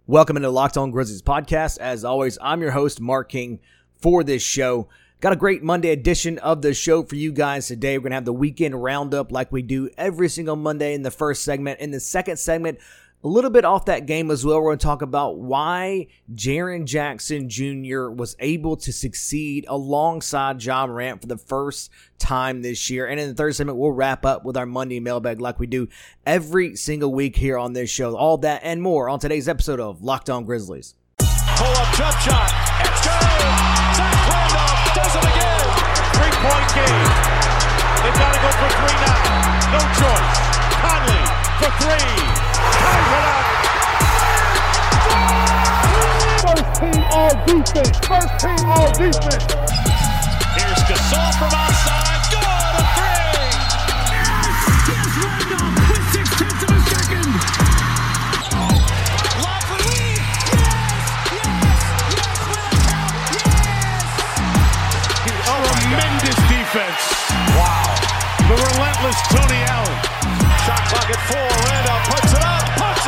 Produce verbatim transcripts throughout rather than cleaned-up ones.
Welcome into the Locked On Grizzlies podcast. As always, I'm your host, Mark King, for this show. Got a great Monday edition of the show for you guys today. We're going to have the weekend roundup like we do every single Monday in the first segment. In the second segment, a little bit off that game as well. We're going to talk about why Jaren Jackson Junior was able to succeed alongside Ja Morant for the first time this year. And in the third segment, we'll wrap up with our Monday mailbag like we do every single week here on this show. All that and more on today's episode of Locked On Grizzlies. Pull-up jump shot. It's good. Zach Randolph does it again. Three-point game. They've got to go for three now. No choice. Conley for three. Ties it up. First team all defense. First team all defense. Here's Gasol from outside. Good, a three. Yes, yes, Randolph with six tenths of a second. Lob for Lee. Yes, yes, yes, with a count. Yes. Oh, tremendous defense. Wow. The relentless Tony Allen. Shot clock at four. Randolph puts it up. Puts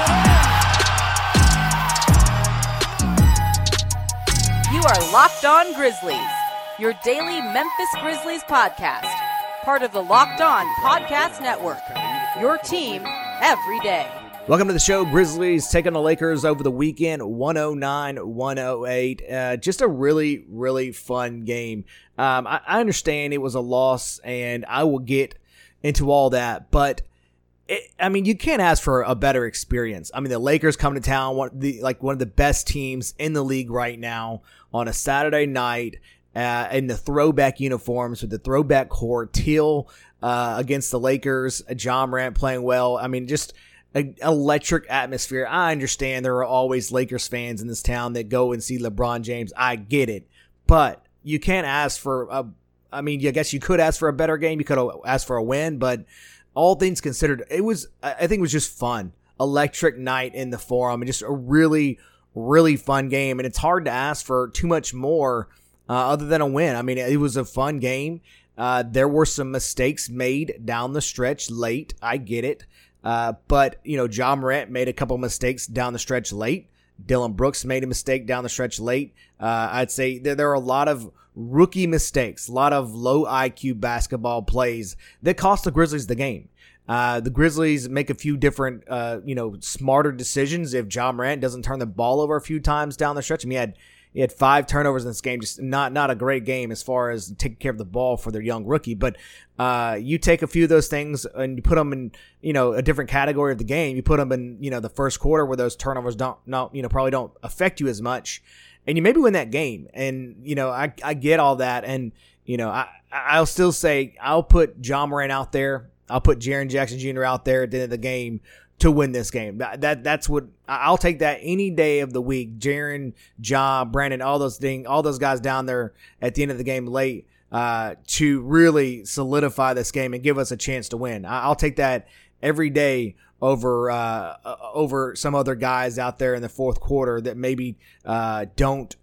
it in. You are Locked On Grizzlies, your daily Memphis Grizzlies podcast. Part of the Locked On Podcast Network, your team every day. Welcome to the show. Grizzlies taking the Lakers over the weekend, one oh nine to one oh eight. Uh, just a really, really fun game. Um, I, I understand it was a loss, and I will get into all that, but It, I mean, you can't ask for a better experience. I mean, the Lakers come to town, one the like one of the best teams in the league right now on a Saturday night uh, in the throwback uniforms with the throwback court, teal uh, against the Lakers. Ja Morant playing well. I mean, just an electric atmosphere. I understand there are always Lakers fans in this town that go and see LeBron James. I get it, but you can't ask for a. I mean, I guess you could ask for a better game. You could ask for a win, but all things considered, it was, I think it was just fun. Electric night in the Forum and just a really, really fun game. And it's hard to ask for too much more uh, other than a win. I mean, it was a fun game. Uh, there were some mistakes made down the stretch late. I get it. Uh, but, you know, Ja Morant made a couple mistakes down the stretch late. Dillon Brooks made a mistake down the stretch late. Uh, I'd say there, there are a lot of rookie mistakes, a lot of low I Q basketball plays that cost the Grizzlies the game. Uh, the Grizzlies make a few different, uh, you know, smarter decisions if Ja Morant doesn't turn the ball over a few times down the stretch. I mean, he had, he had five turnovers in this game, just not, not a great game as far as taking care of the ball for their young rookie. But uh, you take a few of those things and you put them in, you know, a different category of the game. You put them in, you know, the first quarter where those turnovers don't, not, you know, probably don't affect you as much. And you maybe win that game. And, you know, I, I get all that. And, you know, I, I'll still say I'll put Ja Morant out there. I'll put Jaren Jackson Junior out there at the end of the game to win this game. That, that That's what I'll take that any day of the week. Jaren, Ja, Brandon, all those things, all those guys down there at the end of the game late uh, to really solidify this game and give us a chance to win. I'll take that every day over uh, over some other guys out there in the fourth quarter that maybe uh, don't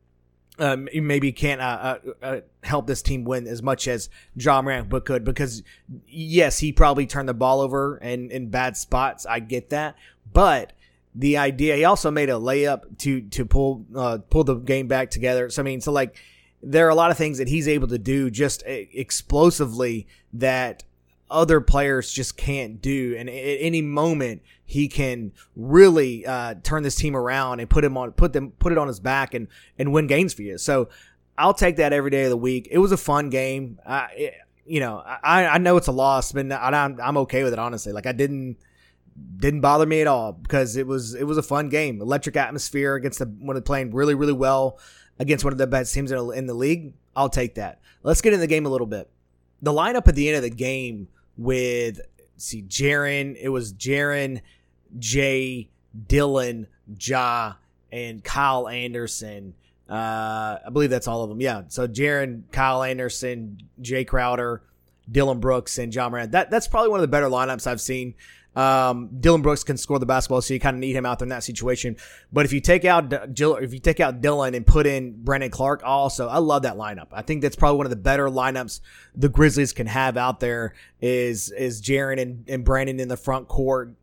uh, maybe can't uh, uh, uh, help this team win as much as Ja Morant but could, because yes, he probably turned the ball over in, in bad spots. I get that, but the idea, he also made a layup to to pull uh, pull the game back together. So I mean, so like there are a lot of things that he's able to do just explosively that other players just can't do, and at any moment he can really uh, turn this team around and put him on, put them, put it on his back and and win games for you. So I'll take that every day of the week. It was a fun game. Uh, it, you know, I I know it's a loss, but I'm I'm okay with it, honestly. Like I didn't didn't bother me at all because it was it was a fun game. Electric atmosphere against the one of playing really really well against one of the best teams in, in the league. I'll take that. Let's get into the game a little bit. The lineup at the end of the game with, see, Jaren, it was Jaren, Jay, Dillon, Ja, and Kyle Anderson. Uh, I believe that's all of them. Yeah. So Jaren, Kyle Anderson, Jay Crowder, Dillon Brooks, and Ja Morant. That, that's probably one of the better lineups I've seen. Um, Dillon Brooks can score the basketball, so you kind of need him out there in that situation. But if you take out if you take out Dillon and put in Brandon Clarke, also, I love that lineup. I think that's probably one of the better lineups the Grizzlies can have out there is is Jaren and, and Brandon in the front court,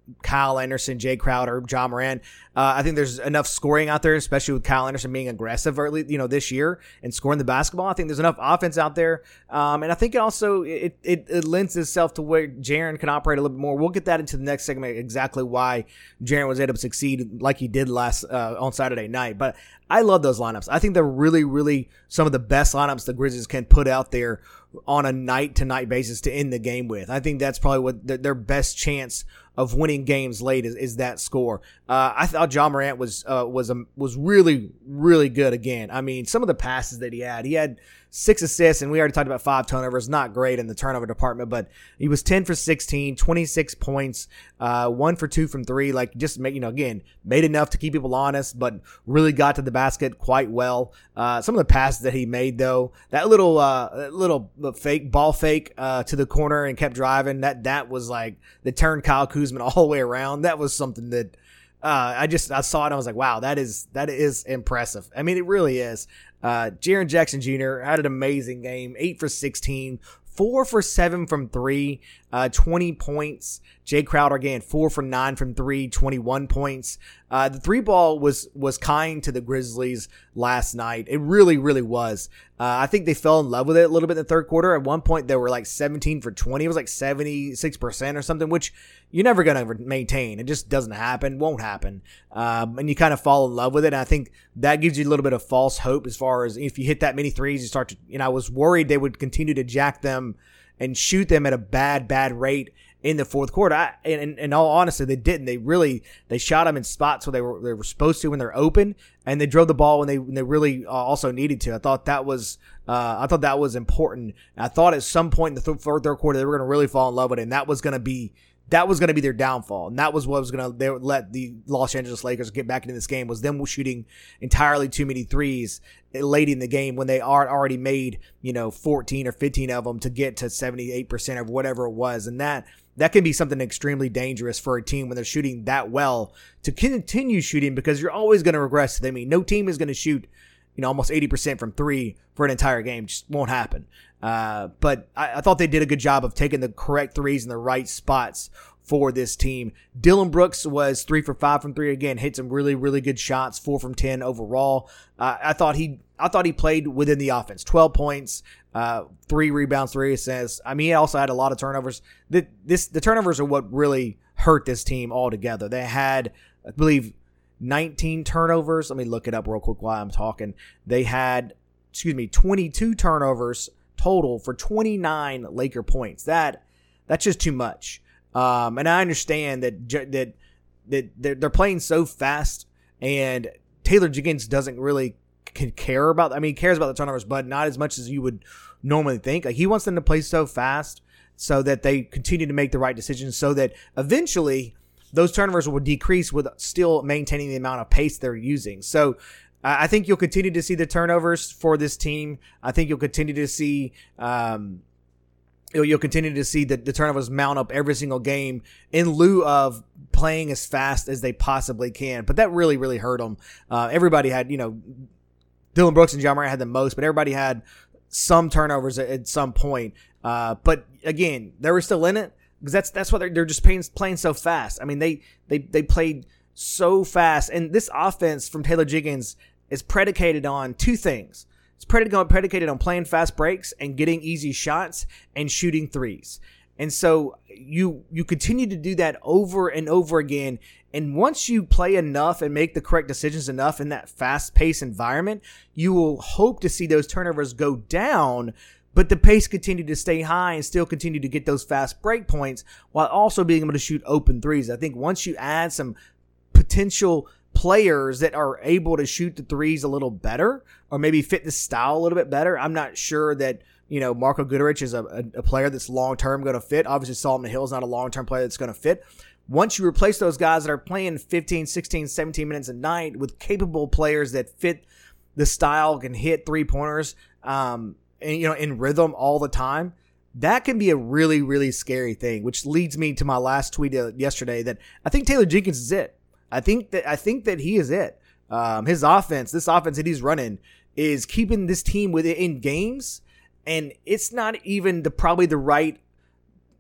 Kyle Anderson, Jay Crowder, Ja Morant. Uh, I think there's enough scoring out there, especially with Kyle Anderson being aggressive early, you know, this year and scoring the basketball. I think there's enough offense out there. Um, and I think it also, it, it, it lends itself to where Jaren can operate a little bit more. We'll get that into the next segment, exactly why Jaren was able to succeed like he did last, uh, on Saturday night. But I love those lineups. I think they're really, really some of the best lineups the Grizzlies can put out there on a night-to-night basis to end the game with. I think that's probably what th- their best chance of winning games late is, is that score. Uh, I thought Ja Morant was uh, was um, was really, really good again. I mean, some of the passes that he had, he had six assists, and we already talked about five turnovers. Not great in the turnover department, but he was ten for sixteen, twenty-six points, uh, one for two from three. Like, just make, you know, again, made enough to keep people honest, but really got to the basket quite well. Uh, some of the passes that he made, though, that little uh, that little fake ball fake uh, to the corner and kept driving. That that was like that turned Kyle Kuzma all the way around. That was something that. Uh, I just, I saw it and I was like, wow, that is, that is impressive. I mean, it really is. Uh, Jaren Jackson Junior had an amazing game, eight for sixteen, four for seven from three, uh, twenty points. Jay Crowder again, four for nine from three, twenty-one points. Uh, the three ball was, was kind to the Grizzlies last night. It really, really was. Uh, I think they fell in love with it a little bit in the third quarter. At one point, they were like seventeen for twenty. It was like seventy-six percent or something, which you're never going to maintain. It just doesn't happen, won't happen. Um, and you kind of fall in love with it. And I think that gives you a little bit of false hope as far as if you hit that many threes, you start to, you know, I was worried they would continue to jack them and shoot them at a bad, bad rate in the fourth quarter. I, and in all honesty, they didn't. They really, they shot them in spots where they were, they were supposed to when they're open, and they drove the ball when they, when they really uh, also needed to. I thought that was, uh, I thought that was important. And I thought at some point in the th- third, third quarter, they were going to really fall in love with it, and that was going to be, that was going to be their downfall. And that was what was going to, they would let the Los Angeles Lakers get back into this game, was them shooting entirely too many threes late in the game when they are already made, you know, fourteen or fifteen of them to get to seventy-eight percent or whatever it was. And that, that can be something extremely dangerous for a team when they're shooting that well to continue shooting, because you're always going to regress. I mean, no team is going to shoot, you know, almost eighty percent from three for an entire game. Just won't happen. Uh, but I, I thought they did a good job of taking the correct threes in the right spots for this team. Dillon Brooks was three for five from three again, hit some really, really good shots, four from ten overall. Uh, I thought he, I thought he played within the offense, twelve points, uh, three rebounds, three assists. I mean, he also had a lot of turnovers. The, this, the turnovers are what really hurt this team altogether. They had, I believe, nineteen turnovers. Let me look it up real quick while I'm talking. They had, excuse me, twenty-two turnovers total for twenty-nine Laker points. That, that's just too much. Um, and I understand that, that, that they're, they're playing so fast, and Taylor Jenkins doesn't really care about, I mean, he cares about the turnovers, but not as much as you would normally think. Like, he wants them to play so fast so that they continue to make the right decisions, so that eventually those turnovers will decrease with still maintaining the amount of pace they're using. So I think you'll continue to see the turnovers for this team. I think you'll continue to see, um, you'll continue to see the, the turnovers mount up every single game in lieu of playing as fast as they possibly can. But that really, really hurt them. Uh, everybody had, you know, Dillon Brooks and Ja Morant had the most, but everybody had some turnovers at, at some point. Uh, but again, they were still in it, because that's that's what they're they're just playing playing so fast. I mean, they they they played so fast, and this offense from Taylor Jenkins is predicated on two things. It's predicated on playing fast breaks and getting easy shots and shooting threes. And so you you continue to do that over and over again. And once you play enough and make the correct decisions enough in that fast-paced environment, you will hope to see those turnovers go down, but the pace continue to stay high and still continue to get those fast break points while also being able to shoot open threes. I think once you add some potential players that are able to shoot the threes a little better, or maybe fit the style a little bit better. I'm not sure that, you know, Marko Guduric is a, a, a player that's long-term going to fit. Obviously, Solomon Hill is not a long-term player that's going to fit. Once you replace those guys that are playing fifteen, sixteen, seventeen minutes a night with capable players that fit the style, can hit three-pointers, um, and, you know, in rhythm all the time, that can be a really, really scary thing, which leads me to my last tweet yesterday that I think Taylor Jenkins is it. I think that I think that he is it. Um, his offense, this offense that he's running, is keeping this team within games, and it's not even the probably the right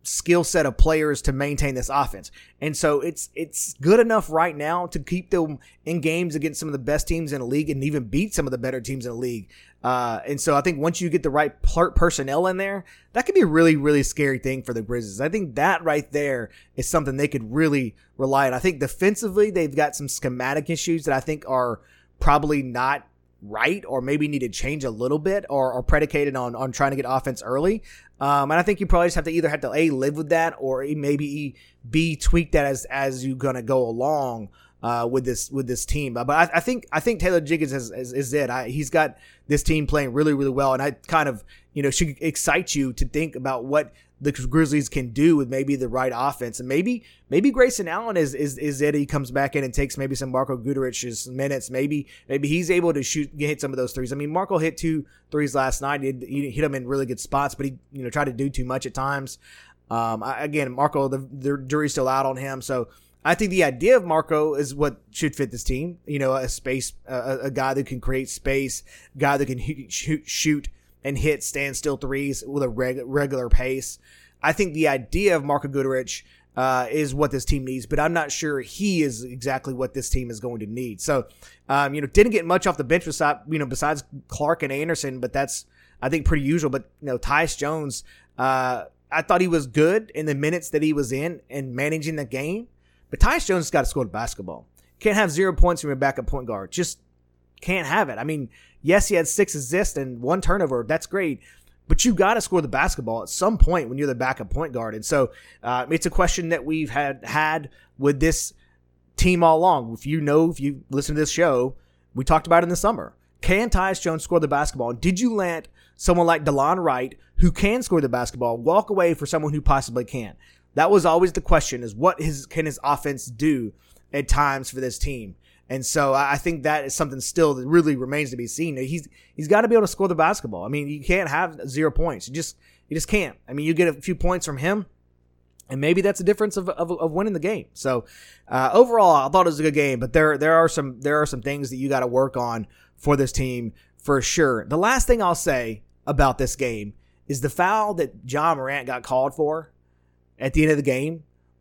skill set of players to maintain this offense. And so it's it's good enough right now to keep them in games against some of the best teams in the league and even beat some of the better teams in the league. Uh, and so I think once you get the right per- personnel in there, that could be a really, really scary thing for the Grizzlies. I think that right there is something they could really rely on. I think defensively, they've got some schematic issues that I think are probably not right, or maybe need to change a little bit, or are predicated on on trying to get offense early. Um, and I think you probably just have to either have to A, live with that, or maybe B, tweak that as as you're gonna go along uh, with this with this team. But I, I think I think Taylor Jenkins is is, is it. I, he's got this team playing really really well, and I kind of you know should excite you to think about what the Grizzlies can do with maybe the right offense. And maybe maybe Grayson Allen is is is it. He comes back in and takes maybe some Marko Guduric's minutes. Maybe maybe he's able to shoot hit some of those threes. I mean, Marko hit two threes last night. He, he hit them in really good spots, but he you know tried to do too much at times. Um, I, again, Marko, the, the jury's still out on him. So I think the idea of Marko is what should fit this team. You know, a space, a, a guy that can create space, guy that can shoot, shoot and hit standstill threes with a reg- regular pace. I think the idea of Marko Guduric uh, is what this team needs, but I'm not sure he is exactly what this team is going to need. So, um, you know, didn't get much off the bench besides, you know, besides Clark and Anderson, but that's, I think, pretty usual. But, you know, Tyus Jones, uh, I thought he was good in the minutes that he was in and managing the game. But Tyus Jones has got to score the basketball. Can't have zero points from your backup point guard. Just can't have it. I mean, yes, he had six assists and one turnover. That's great. But you got to score the basketball at some point when you're the backup point guard. And so uh, it's a question that we've had had with this team all along. If you know, if you listen to this show, we talked about it in the summer. Can Tyus Jones score the basketball? And did you let someone like DeLon Wright, who can score the basketball, walk away for someone who possibly can't? That was always the question, is what his, can his offense do at times for this team? And so I think that is something still that really remains to be seen. He's he's got to be able to score the basketball. I mean, you can't have zero points. You just you just can't. I mean, you get a few points from him, and maybe that's the difference of of, of winning the game. So uh, overall, I thought it was a good game, but there there are some there are some things that you got to work on for this team for sure. The last thing I'll say about this game is the foul that John Morant got called for at the end of the game.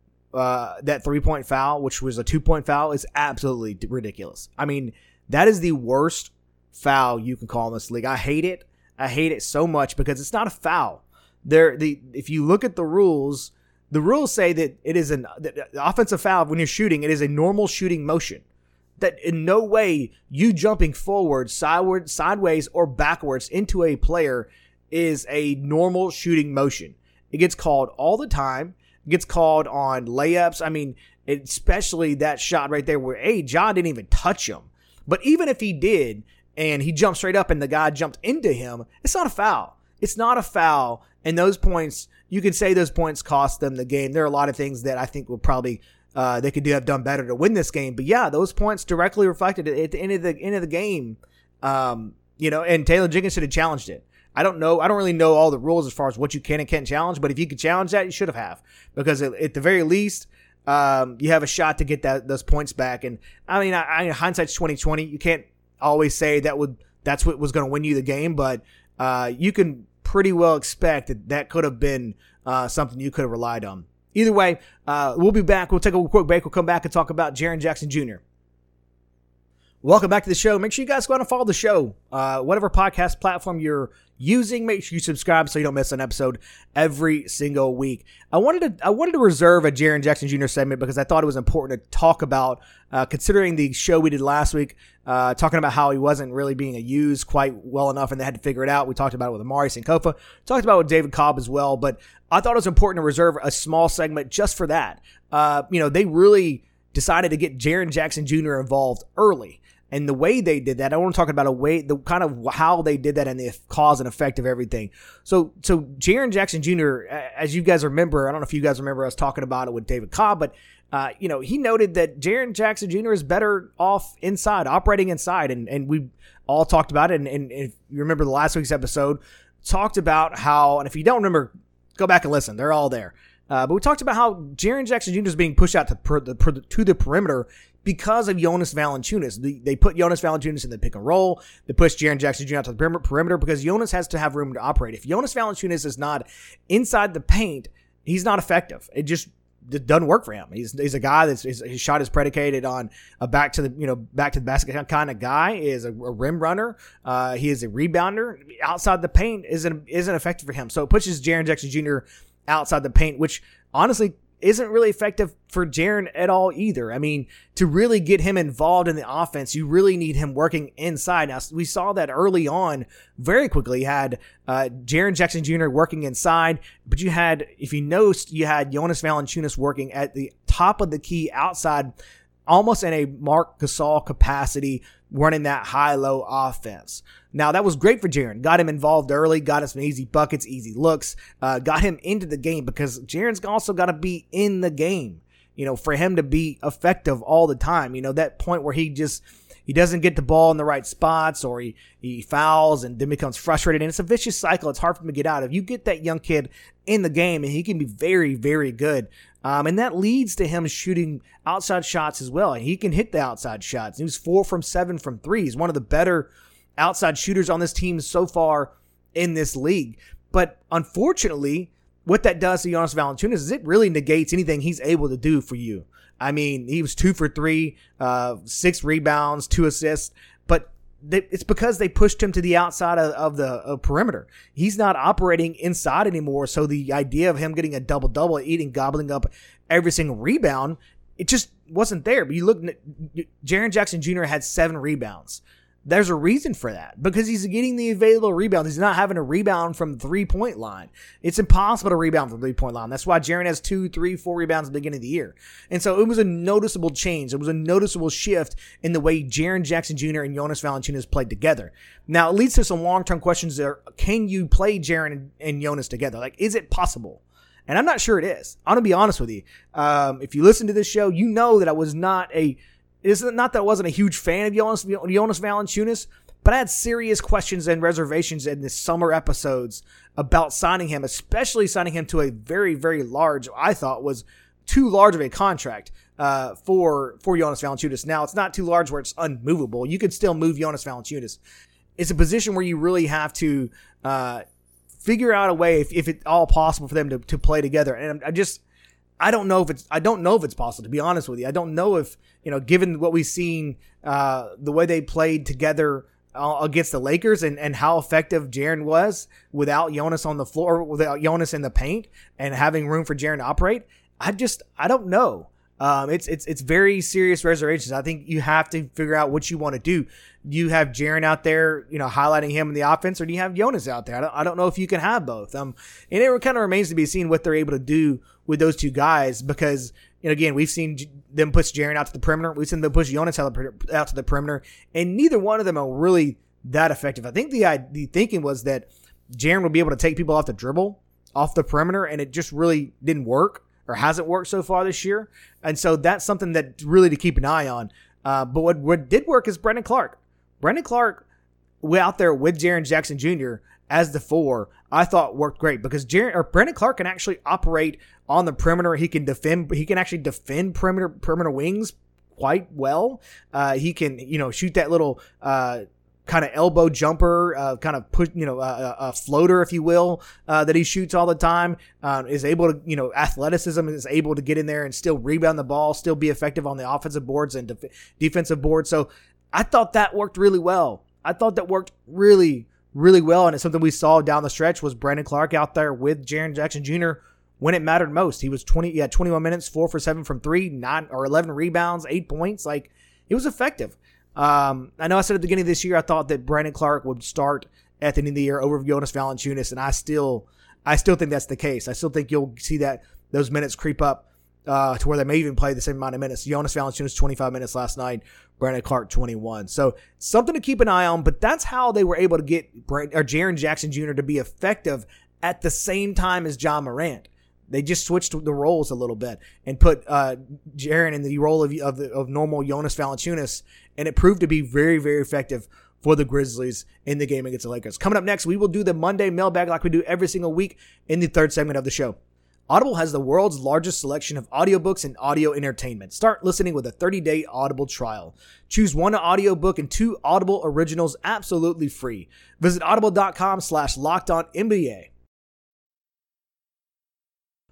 Uh, that three-point foul, which was a two-point foul, is absolutely ridiculous. I mean, that is the worst foul you can call in this league. I hate it. I hate it so much because it's not a foul. There, the if you look at the rules, the rules say that it is an the offensive foul when you're shooting. It is a normal shooting motion. That in no way you jumping forward, sideward, sideways, or backwards into a player is a normal shooting motion. It gets called all the time. Gets called on layups. I mean, especially that shot right there where, hey, John didn't even touch him. But even if he did, and he jumped straight up and the guy jumped into him, it's not a foul. It's not a foul. And those points, you can say those points cost them the game. There are a lot of things that I think will probably, uh, they could do have done better to win this game. But yeah, those points directly reflected at the end of the end of the game. Um, you know, and Taylor Jenkins should have challenged it. I don't know. I don't really know all the rules as far as what you can and can't challenge, but if you could challenge that, you should have have because at, at the very least, um, you have a shot to get that those points back. And I mean, I, I hindsight's twenty twenty. You can't always say that would that's what was going to win you the game, but uh, you can pretty well expect that that could have been uh, something you could have relied on. Either way, uh, we'll be back. We'll take a quick break. We'll come back and talk about Jaren Jackson Junior Welcome back to the show. Make sure you guys go out and follow the show. Uh, whatever podcast platform you're using, make sure you subscribe so you don't miss an episode every single week. I wanted to I wanted to reserve a Jaren Jackson Junior segment because I thought it was important to talk about, uh, considering the show we did last week, uh, talking about how he wasn't really being used quite well enough and they had to figure it out. We talked about it with Amari Sankofa, talked about it with David Cobb as well, but I thought it was important to reserve a small segment just for that. Uh, you know, they really decided to get Jaren Jackson Junior involved early. And the way they did that, I want to talk about a way, the kind of how they did that and the cause and effect of everything. So, so Jaren Jackson Junior, as you guys remember, I don't know if you guys remember us talking about it with David Cobb, but, uh, you know, he noted that Jaren Jackson Junior is better off inside, operating inside. And, and we all talked about it. And, and if you remember the last week's episode, talked about how, and if you don't remember, go back and listen. They're all there. Uh, but we talked about how Jaren Jackson Junior is being pushed out to, per, the, per, to the perimeter because of Jonas Valanciunas. They, they put Jonas Valanciunas in the pick and roll. They push Jaren Jackson Junior out to the perimeter because Jonas has to have room to operate. If Jonas Valanciunas is not inside the paint he's not effective. It just it doesn't work for him. He's he's a guy that's his, his shot is predicated on a back to the you know back to the basket kind of guy. He is a, a rim runner. Uh, he is a rebounder. Outside the paint isn't isn't effective for him. So it pushes Jaren Jackson Junior outside the paint, which honestly isn't really effective for Jaren at all either. I mean, to really get him involved in the offense, you really need him working inside. Now, we saw that early on very quickly. You had uh, Jaren Jackson Junior working inside, but you had, if you noticed, you had Jonas Valanciunas working at the top of the key outside, almost in a Marc Gasol capacity, running that high-low offense. Now, that was great for Jaren. Got him involved early, got him some easy buckets, easy looks, uh, got him into the game, because Jaren's also got to be in the game, you know, for him to be effective all the time. You know, that point where he just, he doesn't get the ball in the right spots, or he, he fouls and then becomes frustrated. And it's a vicious cycle. It's hard for him to get out of. You get that young kid in the game, and he can be very, very good. Um, and that leads to him shooting outside shots as well. And he can hit the outside shots. He was four from seven from three. He's one of the better outside shooters on this team so far in this league. But unfortunately, what that does to Jonas Valanciunas is it really negates anything he's able to do for you. I mean, he was two for three, uh, six rebounds, two assists, but they, it's because they pushed him to the outside of, of the of perimeter. He's not operating inside anymore. So the idea of him getting a double double, eating, gobbling up every single rebound, it just wasn't there. But you look, Jaren Jackson Junior had seven rebounds. There's a reason for that, because he's getting the available rebounds. He's not having a rebound from the three-point line. It's impossible to rebound from the three-point line. That's why Jaren has two, three, four rebounds at the beginning of the year. And so it was a noticeable change. It was a noticeable shift in the way Jaren Jackson Junior and Jonas Valanciunas played together. Now, it leads to some long-term questions there. Can you play Jaren and, and Jonas together? Like, is it possible? And I'm not sure it is. I'm going to be honest with you. Um, if you listen to this show, you know that I was not a... It's not that I wasn't a huge fan of Jonas, Jonas Valanciunas, but I had serious questions and reservations in the summer episodes about signing him, especially signing him to a very, very large, I thought was too large of a contract uh, for, for Jonas Valanciunas. Now, it's not too large where it's unmovable. You could still move Jonas Valanciunas. It's a position where you really have to uh, figure out a way, if, if it's all possible for them to, to play together. And I just... I don't know if it's, I don't know if it's possible, to be honest with you. I don't know if, you know, given what we've seen, uh, the way they played together uh, against the Lakers and, and how effective Jaren was without Jonas on the floor, without Jonas in the paint and having room for Jaren to operate. I just, I don't know. Um, it's, it's, it's very serious reservations. I think you have to figure out what you want to do. Do you have Jaren out there, you know, highlighting him in the offense, or do you have Jonas out there? I don't, I don't know if you can have both. Um, and it kind of remains to be seen what they're able to do with those two guys, because, you know, again, we've seen them push Jaren out to the perimeter. We've seen them push Jonas out to the perimeter, and neither one of them are really that effective. I think the, the thinking was that Jaren would be able to take people off the dribble, off the perimeter, and it just really didn't work, or hasn't worked so far this year. And so that's something that really to keep an eye on. Uh, but what, what did work is Brandon Clarke. Brandon Clarke out there with Jaren Jackson Junior as the four, I thought worked great, because Jaren, or Brandon Clarke can actually operate on the perimeter. He can defend, he can actually defend perimeter, perimeter wings quite well. Uh, he can, you know, shoot that little, uh, kind of elbow jumper, uh, kind of push, you know, uh, a floater, if you will, uh, that he shoots all the time, uh, is able to, you know, athleticism, is able to get in there and still rebound the ball, still be effective on the offensive boards and def- defensive boards. So I thought that worked really well. I thought that worked really, really well. And it's something we saw down the stretch was Brandon Clarke out there with Jaren Jackson Junior when it mattered most. He was twenty, he had twenty-one minutes, four for seven from three, nine or eleven rebounds, eight points. Like, it was effective. Um, I know I said at the beginning of this year, I thought that Brandon Clarke would start at the end of the year over Jonas Valanciunas, and I still, I still think that's the case. I still think you'll see that those minutes creep up uh, to where they may even play the same amount of minutes. Jonas Valanciunas twenty-five minutes last night, Brandon Clarke twenty-one. So something to keep an eye on. But that's how they were able to get Brand, or Jaren Jackson Junior to be effective at the same time as Ja Morant. They just switched the roles a little bit and put uh, Jaren in the role of of, the, of normal Jonas Valanciunas, and it proved to be very, very effective for the Grizzlies in the game against the Lakers. Coming up next, we will do the Monday mailbag like we do every single week in the third segment of the show. Audible has the world's largest selection of audiobooks and audio entertainment. Start listening with a thirty-day Audible trial. Choose one audiobook and two Audible originals absolutely free. Visit audible.com slash locked on NBA.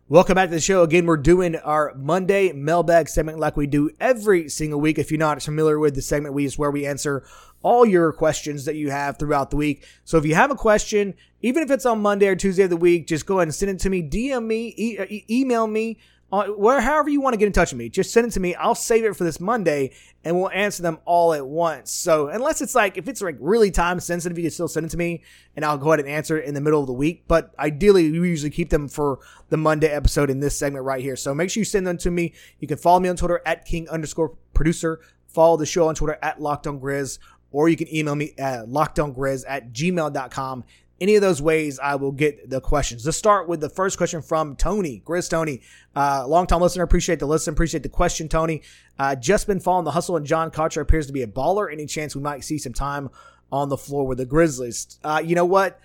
Welcome back to the show. Again, we're doing our Monday mailbag segment like we do every single week. If you're not familiar with the segment, we is where we answer all your questions that you have throughout the week. So if you have a question, even if it's on Monday or Tuesday of the week, just go ahead and send it to me, D M me, e- e- email me, uh, where, however you want to get in touch with me. Just send it to me. I'll save it for this Monday, and we'll answer them all at once. So unless it's like, if it's like really time sensitive, you can still send it to me, and I'll go ahead and answer it in the middle of the week. But ideally, we usually keep them for the Monday episode in this segment right here. So make sure you send them to me. You can follow me on Twitter at King underscore producer. Follow the show on Twitter at Locked On Grizz, or you can email me at lockedongrizz at gmail dot com. Any of those ways, I will get the questions. Let's start with the first question from Tony. Grizz Tony, uh, long-time listener. Appreciate the listen. Appreciate the question, Tony. Uh, just been following the hustle, and John Konchar appears to be a baller. Any chance we might see some time on the floor with the Grizzlies? Uh, you know what?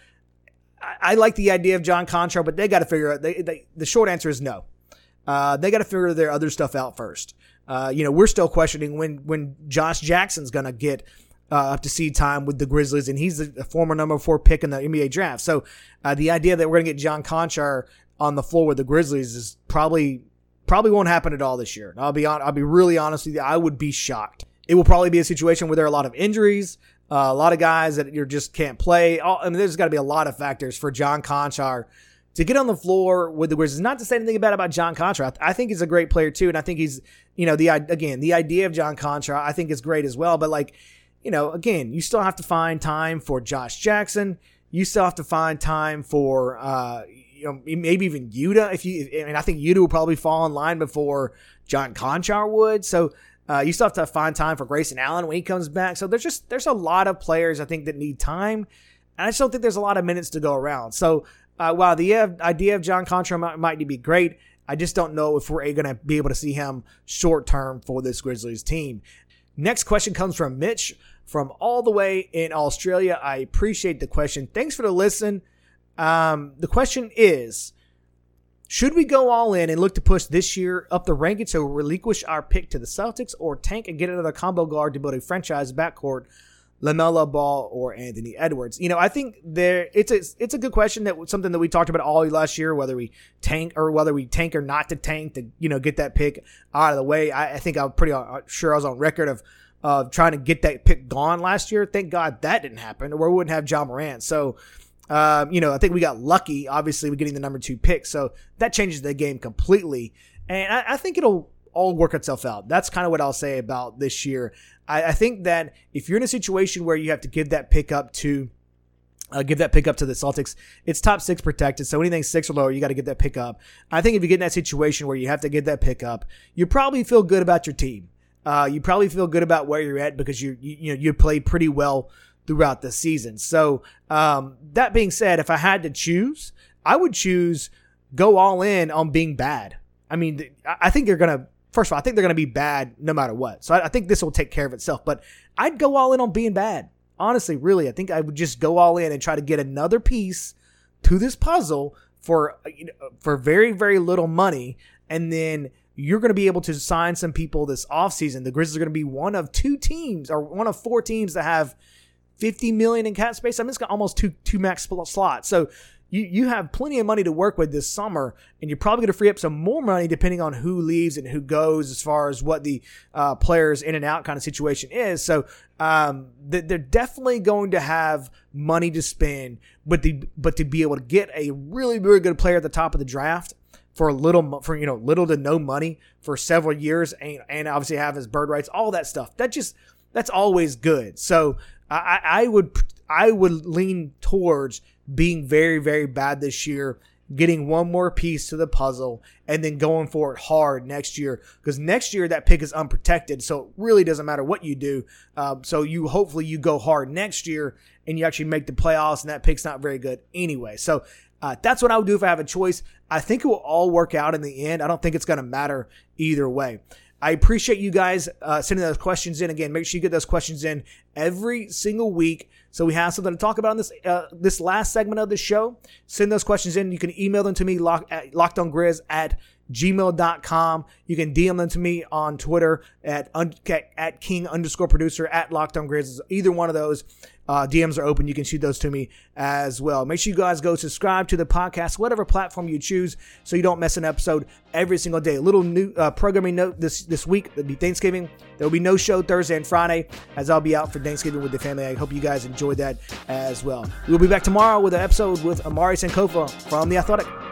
I, I like the idea of John Konchar, but they got to figure out. They, they, the short answer is no. Uh, they got to figure their other stuff out first. Uh, you know, we're still questioning when when Josh Jackson's going to get Uh, up to seed time with the Grizzlies, and he's a, a former number four pick in the N B A draft. So uh, the idea that we're going to get John Konchar on the floor with the Grizzlies is probably probably won't happen at all this year. I'll be on, I'll be really honest with you. I would be shocked. It will probably be a situation where there are a lot of injuries, uh, a lot of guys that you just can't play. All, I mean, there's got to be a lot of factors for John Konchar to get on the floor with the Grizzlies. Not to say anything bad about John Konchar. I think he's a great player too, and I think he's, you know, the again the idea of John Konchar I think is great as well. But like, you know, again, you still have to find time for Josh Jackson. You still have to find time for, uh, you know, maybe even Yuta. If you, I mean, I think Yuta will probably fall in line before John Konchar would. So uh, you still have to find time for Grayson Allen when he comes back. So there's just there's a lot of players I think that need time, and I just don't think there's a lot of minutes to go around. So uh, while the idea of John Konchar might, might be great, I just don't know if we're going to be able to see him short term for this Grizzlies team. Next question comes from Mitch from all the way in Australia. I appreciate the question. Thanks for the listen. Um, the question is, should we go all in and look to push this year up the rankings to relinquish our pick to the Celtics, or tank and get another combo guard to build a franchise backcourt, LaMelo Ball or Anthony Edwards? You know, I think there it's a it's a good question, that something that we talked about all last year, whether we tank or whether we tank or not to tank to, you know, get that pick out of the way. I, I think I'm pretty sure I was on record of of trying to get that pick gone last year. Thank God that didn't happen, or we wouldn't have Ja Morant. So, um, you know, I think we got lucky, obviously, with getting the number two pick. So that changes the game completely. And I, I think it'll all work itself out. That's kind of what I'll say about this year. I, I think that if you're in a situation where you have to give that pick up to Uh, give that pick up to the Celtics, it's top six protected. So anything six or lower, you got to get that pick up. I think if you get in that situation where you have to get that pick up, you probably feel good about your team. Uh, you probably feel good about where you're at because you, you, you know, you played pretty well throughout the season. So, um, that being said, if I had to choose, I would choose go all in on being bad. I mean, I think they're going to, first of all, I think they're going to be bad no matter what. So I, I think this will take care of itself, but I'd go all in on being bad. Honestly, really, I think I would just go all in and try to get another piece to this puzzle for, you know, for very, very little money. And then you're going to be able to sign some people this offseason. The Grizzlies are going to be one of two teams or one of four teams that have fifty million dollars in cap space. I mean, it's got almost two, two max slots. So you, you have plenty of money to work with this summer, and you're probably going to free up some more money depending on who leaves and who goes as far as what the uh, players in and out kind of situation is. So um, they're definitely going to have money to spend, but the, but to be able to get a really, really good player at the top of the draft for a little, for, you know, little to no money for several years, and, and obviously have his bird rights, all that stuff. That just, that's always good. So I, I would, I would lean towards being very, very bad this year, getting one more piece to the puzzle, and then going for it hard next year. Because next year that pick is unprotected, so it really doesn't matter what you do. Um, so you hopefully you go hard next year and you actually make the playoffs, and that pick's not very good anyway. So uh, that's what I would do if I have a choice. I think it will all work out in the end. I don't think it's going to matter either way. I appreciate you guys uh, sending those questions in. Again, make sure you get those questions in every single week so we have something to talk about in this uh, this last segment of the show. Send those questions in. You can email them to me, lock, at lockedongrizz at gmail dot com. You can D M them to me on Twitter at, at King underscore producer, at Locked On Grizzlies. Either one of those uh, D Ms are open. You can shoot those to me as well. Make sure you guys go subscribe to the podcast, whatever platform you choose, so you don't miss an episode every single day. A little new uh, programming note this, this week. It'll be Thanksgiving. There will be no show Thursday and Friday, as I'll be out for Thanksgiving with the family. I hope you guys enjoyed that as well. We'll be back tomorrow with an episode with Amari Sankofa from The Athletic.